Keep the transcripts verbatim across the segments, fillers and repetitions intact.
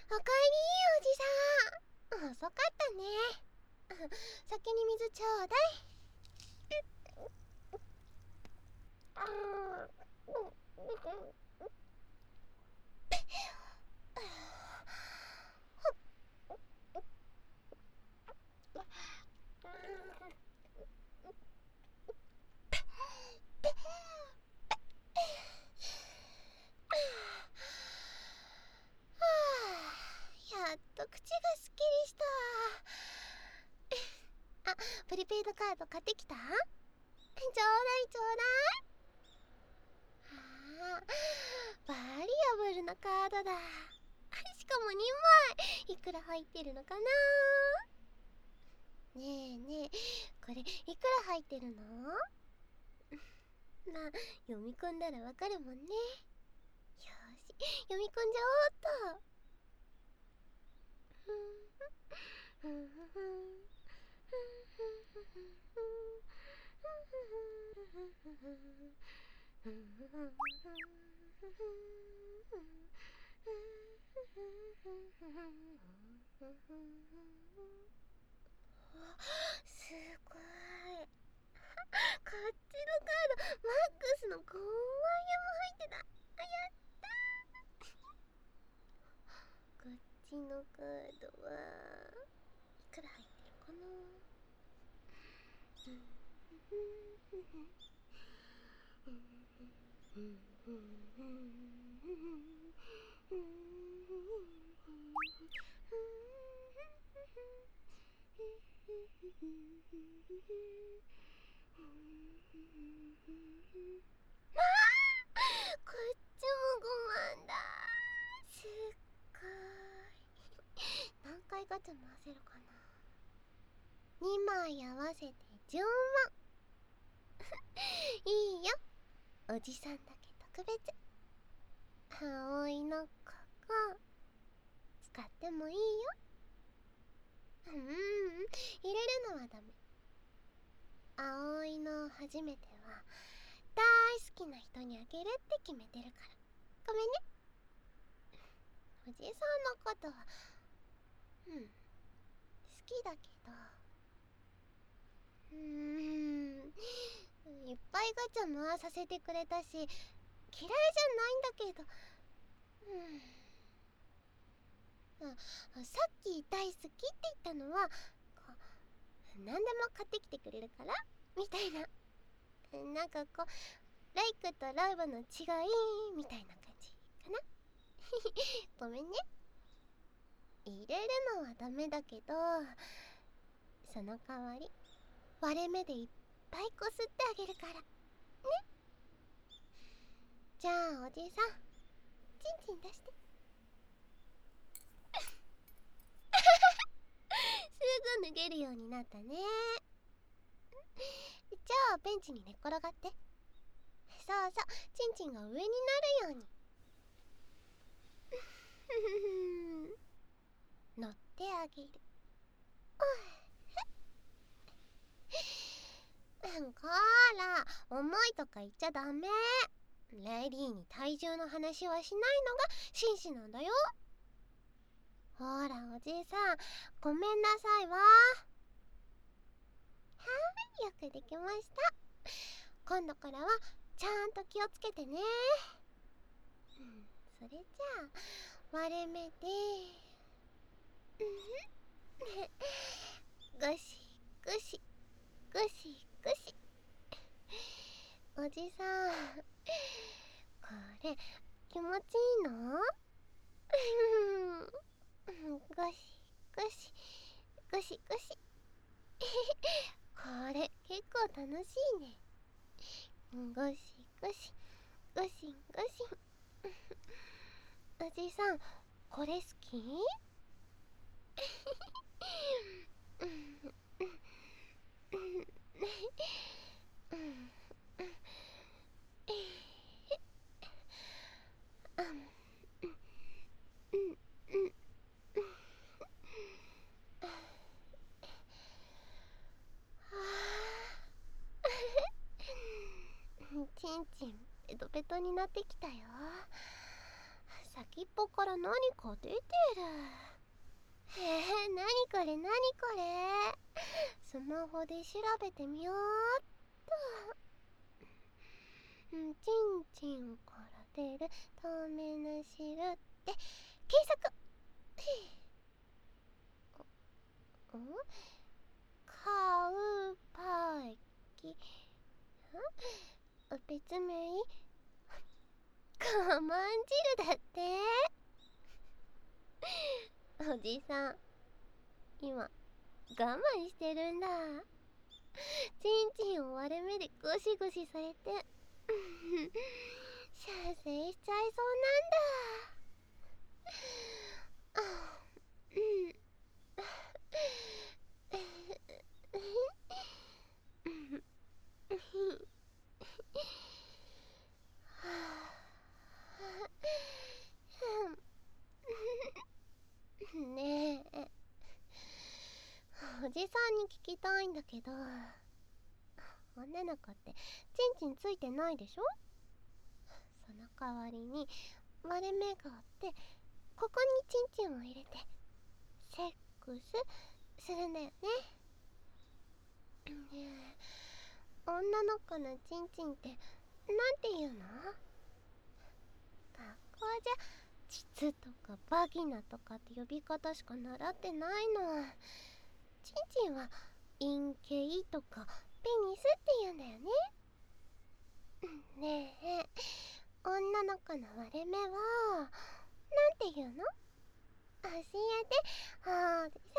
おかえりおじさん。遅かったね。先に水ちょうだい。やっと口がすっきりした。あ、プリペイドカード買ってきた？ちょうだいちょうだい。あー、バリアブルなカードだ。しかもにまい。いくら入ってるのかな？ねえねえ、これいくら入ってるの？まあ、読み込んだらわかるもんね。よーし、読み込んじゃおうっと。すごい。こっちのカードマックスのごまんえんも入ってた。あ、やったー。こっちのカードはいくら入ってるかな。あー、こっちもごまんだ。すっごい。何回ガチャ回せるかな。にまい合わせてじゅうまん。いいよ、おじさんだけ特別。葵のここ使ってもいいよ。うーん、入れるのはダメ。葵の初めては大好きな人にあげるって決めてるから。ごめんね。おじさんのことはうん好きだけど、うーん、いっぱいガチャ回させてくれたし嫌いじゃないんだけど、うん、あ、さっき大好きって言ったのはこう何でも買ってきてくれるからみたいな、なんかこうライクとラブの違いみたいな感じかな。ごめんね。入れるのはダメだけど、その代わり割れ目でいっぱいこすってあげるからね。じゃあおじさん、チンチン出して。すぐ脱げるようになったね。じゃあベンチに寝っ転がって。そうそう、チンチンが上になるように。乗ってあげる。こら、重いとか言っちゃダメ。レディーに体重の話はしないのが紳士なんだよ。ほらおじさん、ごめんなさいわ。はーい、よくできました。今度からはちゃんと気をつけてね。うん、それじゃあ割れ目でゴシゴシゴシゴシ。おじさん、これ気持ちいいの？ゴシゴシゴシゴシ。これ結構楽しいね。ゴシゴシゴシゴシ。おじさん、これ好き？チンチンペトペトになってきたよ。先先っぽから何か出てる。えー、何これ何これ。スマホで調べてみようっと。んちんちんから出る透明な汁って検索。んカウパーキ。ん別名カマン汁だって。おじさん今我慢してるんだ。ちんちんを割れ目でゴシゴシされて射精しちゃいそうなんだ。うんねえ、おじさんに聞きたいんだけど、女の子ってチンチンついてないでしょ。その代わりに割れ目があって、ここにチンチンを入れてセックスするんだよね。ねえ、女の子のチンチンってなんて言うの？学校じゃ膣とかバギナとかって呼び方しか習ってないの。チンチンは陰茎とかペニスって言うんだよね。ねえ、女の子の割れ目はなんて言うの？教えて、おじ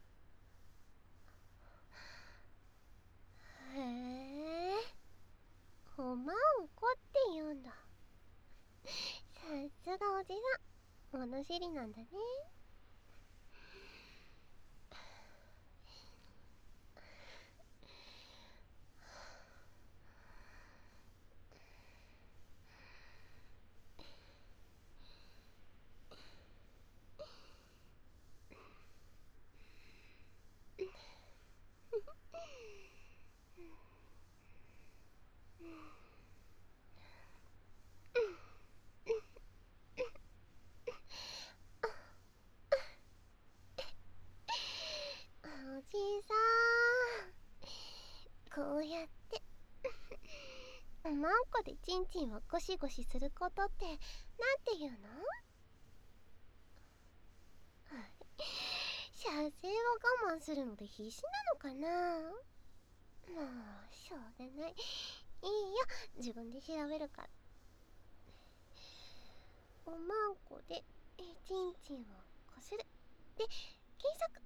さん。へえ、おまんこって言うんだ。さすがおじさん、物知りなんだね。おじさん、こうやっておまんこでチンチンをゴシゴシすることってなんて言うの？射精を我慢するので必死なのかな。もうしょうがない、いいよ、自分で調べるから。おまんこでチンチンをこするで検索。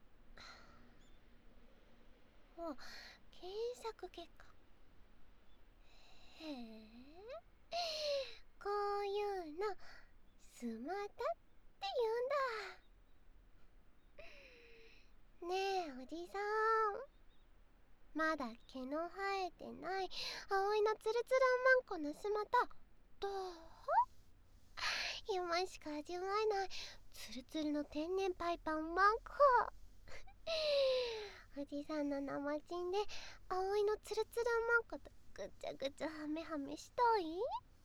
お、検索結果。へえ、こういうのスマタって言うんだ。ねえおじさん、まだ毛の生えてない葵のツルツルおまんこのスマタどう？今しか味わえないツルツルの天然パイパンおまんこ。おじさんの生チンで葵のツルツルおまんことぐちゃぐちゃハメハメしたい？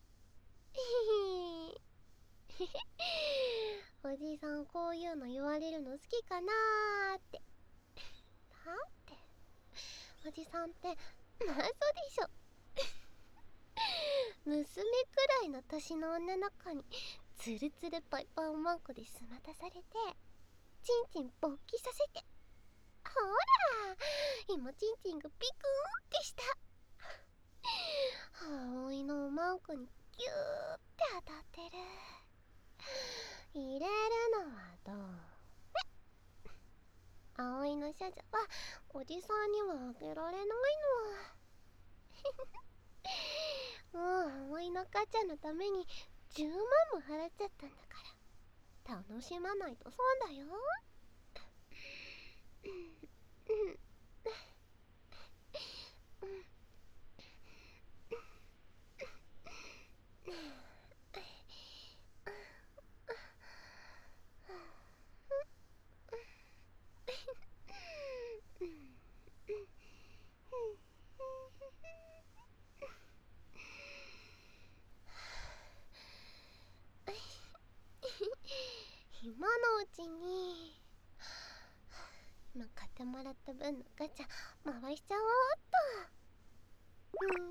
おじさんこういうの言われるの好きかなーって。だっておじさんって謎でしょ。娘くらいの年の女の子にツルツルパイパンおまんこでスマタされてチンチン勃起させて、ほら今チンチンがピクーンってした。葵のおまんこにギューって当たってる。入れるのはどう？葵の処女はおじさんにはあげられないの。もう葵の母ちゃんのためにじゅうまんも払っちゃったんだから楽しまないと損だよ。うん今のうちに今買ってもらった分のガチャ回しちゃおうっと。うー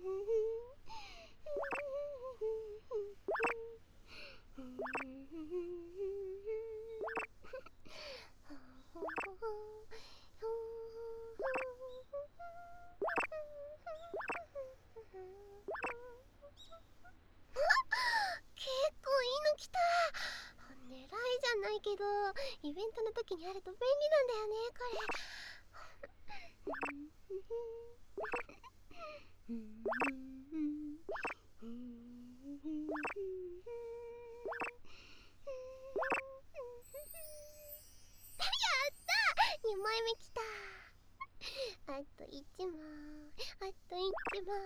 結構いいの来た。狙いじゃないけどイベントの時にあると便利なんだよねこれ。やったにまいめきた。あといちまい、あといちまい。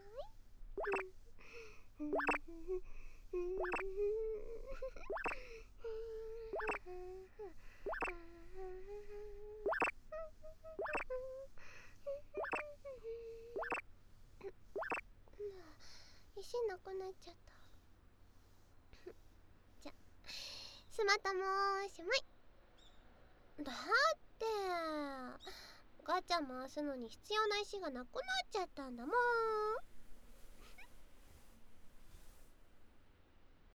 石なくなっちゃった。じゃスマタもおしまい。だってガチャ回すのに必要な石がなくなっちゃったんだもん。